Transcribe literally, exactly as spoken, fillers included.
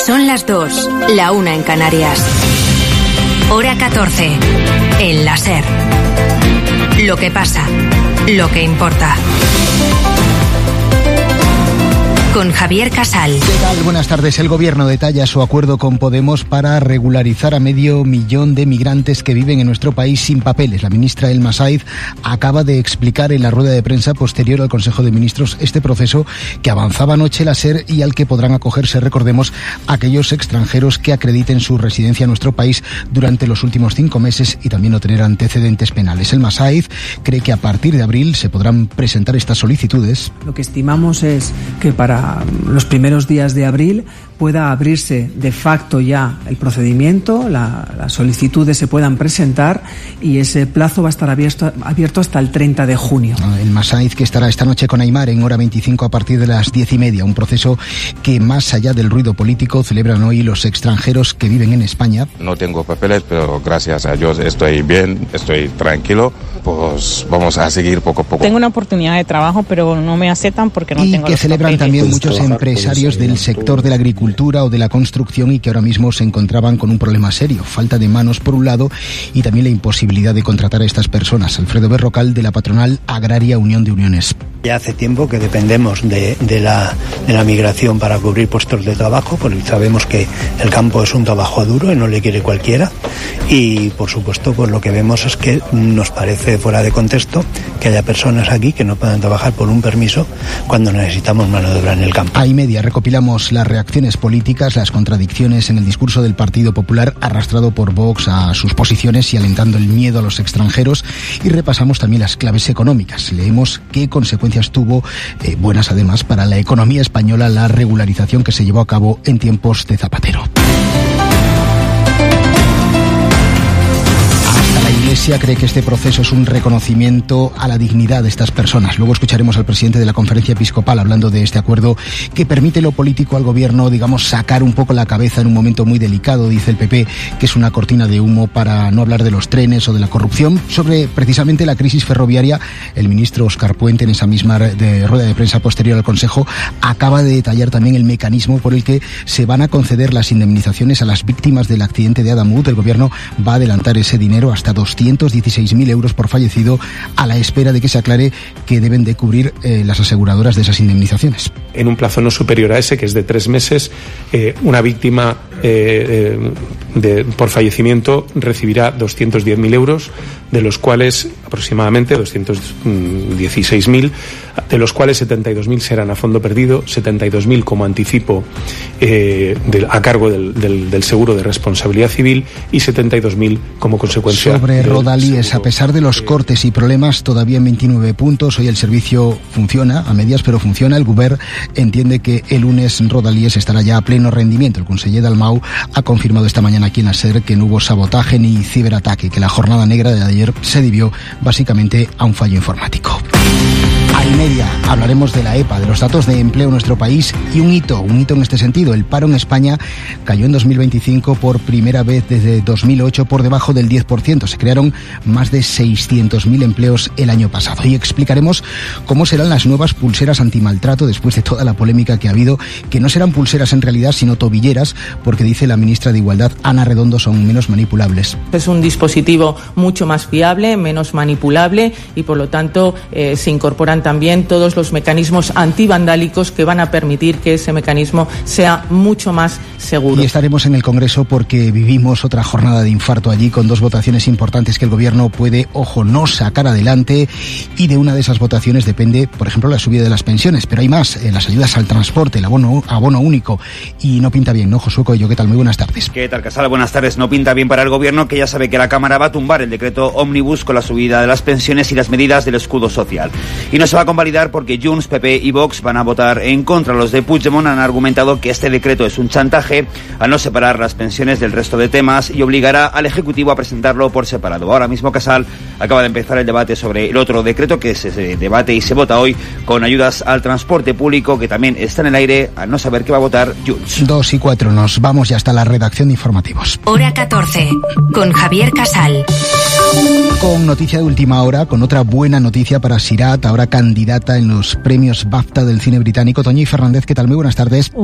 Son las dos, la una en Canarias. Hora catorce, en la SER. Lo que pasa, lo que importa. Con Javier Casal. ¿Qué tal? Buenas tardes. El Gobierno detalla su acuerdo con Podemos para regularizar a medio millón de migrantes que viven en nuestro país sin papeles. La ministra Elma Saiz acaba de explicar en la rueda de prensa posterior al Consejo de Ministros este proceso que avanzaba anoche la SER y al que podrán acogerse, recordemos, aquellos extranjeros que acrediten su residencia en nuestro país durante los últimos cinco meses y también no tener antecedentes penales. Elma Saiz cree que a partir de abril se podrán presentar estas solicitudes. Lo que estimamos es que para los primeros días de abril pueda abrirse de facto ya el procedimiento, la, las solicitudes se puedan presentar y ese plazo va a estar abierto, abierto hasta el treinta de junio. El Masaiz, que estará esta noche con Aimar en hora veinticinco a partir de las diez y media, un proceso que más allá del ruido político celebran hoy los extranjeros que viven en España. No tengo papeles, pero gracias a Dios estoy bien, estoy tranquilo, pues vamos a seguir poco a poco. Tengo una oportunidad de trabajo, pero no me aceptan porque no y tengo que los celebran papeles. También muchos empresarios del sector de la agricultura o de la construcción y que ahora mismo se encontraban con un problema serio, falta de manos por un lado y también la imposibilidad de contratar a estas personas. Alfredo Berrocal, de la patronal agraria Unión de Uniones. Ya hace tiempo que dependemos de, de, la, de la migración para cubrir puestos de trabajo, porque sabemos que el campo es un trabajo duro y no le quiere cualquiera, y por supuesto pues lo que vemos es que nos parece fuera de contexto que haya personas aquí que no puedan trabajar por un permiso cuando necesitamos mano de obra en el campo. A y media recopilamos las reacciones políticas, las contradicciones en el discurso del Partido Popular arrastrado por Vox a sus posiciones y alentando el miedo a los extranjeros, y repasamos también las claves económicas. Leemos qué consecuencias tuvo, eh, buenas además, para la economía española la regularización que se llevó a cabo en tiempos de Zapatero. La Iglesia cree que este proceso es un reconocimiento a la dignidad de estas personas. Luego escucharemos al presidente de la Conferencia Episcopal hablando de este acuerdo que permite lo político al gobierno, digamos, sacar un poco la cabeza en un momento muy delicado. Dice el P P que es una cortina de humo para no hablar de los trenes o de la corrupción. Sobre precisamente la crisis ferroviaria, el ministro Óscar Puente, en esa misma de rueda de prensa posterior al Consejo, acaba de detallar también el mecanismo por el que se van a conceder las indemnizaciones a las víctimas del accidente de Adamut. El gobierno va a adelantar ese dinero hasta doscientos dieciséis mil euros por fallecido, a la espera de que se aclare que deben de cubrir eh, las aseguradoras de esas indemnizaciones. En un plazo no superior a ese, que es de tres meses, eh, una víctima eh, de, por fallecimiento recibirá doscientos diez mil euros, de los cuales aproximadamente doscientos dieciséis mil, de los cuales setenta y dos mil serán a fondo perdido, setenta y dos mil como anticipo eh, de, a cargo del, del, del seguro de responsabilidad civil y setenta y dos mil como consecuencia. Sobre Rodalíes, a pesar de los cortes y problemas, todavía en veintinueve puntos, hoy el servicio funciona, a medias, pero funciona. El Govern entiende que el lunes Rodalíes estará ya a pleno rendimiento. El conseller Dalmau ha confirmado esta mañana aquí en la SER que no hubo sabotaje ni ciberataque, que la jornada negra de ayer se debió básicamente a un fallo informático. A y media hablaremos de la EPA, de los datos de empleo en nuestro país y un hito, un hito en este sentido. El paro en España cayó en dos mil veinticinco por primera vez desde dos mil ocho por debajo del diez por ciento. Se crearon más de seiscientos mil empleos el año pasado. Y explicaremos cómo serán las nuevas pulseras antimaltrato después de toda la polémica que ha habido, que no serán pulseras en realidad, sino tobilleras, porque dice la ministra de Igualdad, Ana Redondo, son menos manipulables. Es un dispositivo mucho más fiable, menos manipulable y por lo tanto eh, se incorporan también todos los mecanismos antivandálicos que van a permitir que ese mecanismo sea mucho más seguro. Y estaremos en el Congreso porque vivimos otra jornada de infarto allí con dos votaciones importantes que el Gobierno puede, ojo, no sacar adelante, y de una de esas votaciones depende, por ejemplo, la subida de las pensiones, pero hay más, eh, las ayudas al transporte, el abono, abono único, y no pinta bien, ¿no, Josué Coello? ¿Qué tal? Muy buenas tardes. ¿Qué tal, Casal? Buenas tardes. No pinta bien para el Gobierno, que ya sabe que la Cámara va a tumbar el decreto ómnibus con la subida de las pensiones y las medidas del escudo social. Y no se va a convalidar porque Junts, P P y Vox van a votar en contra. Los de Puigdemont han argumentado que este decreto es un chantaje al no separar las pensiones del resto de temas y obligará al Ejecutivo a presentarlo por separado. Ahora mismo, Casal, acaba de empezar el debate sobre el otro decreto que se debate y se vota hoy, con ayudas al transporte público, que también está en el aire al no saber qué va a votar Junts. Dos y cuatro, nos vamos ya hasta la redacción de informativos. Hora catorce, con Javier Casal. Con noticia de última hora, con otra buena noticia para Sirat, ahora candidata en los premios BAFTA del cine británico. Toñi Fernández, ¿qué tal? Muy buenas tardes.